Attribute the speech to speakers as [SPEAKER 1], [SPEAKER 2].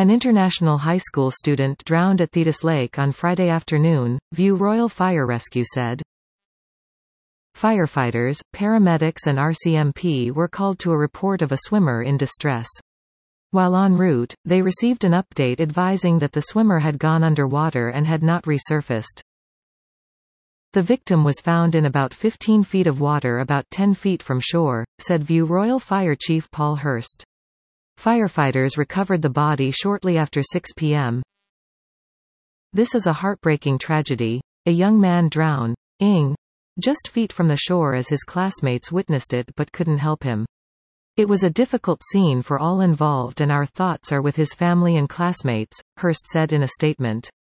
[SPEAKER 1] An international high school student drowned at Thetis Lake on Friday afternoon, View Royal Fire Rescue said. Firefighters, paramedics and RCMP were called to a report of a swimmer in distress. While en route, they received an update advising that the swimmer had gone underwater and had not resurfaced. The victim was found in about 15 feet of water about 10 feet from shore, said View Royal Fire Chief Paul Hurst. Firefighters recovered the body shortly after 6 p.m. This is a heartbreaking tragedy. A young man drowned, just feet from the shore as his classmates witnessed it but couldn't help him. It was a difficult scene for all involved and our thoughts are with his family and classmates, Hurst said in a statement.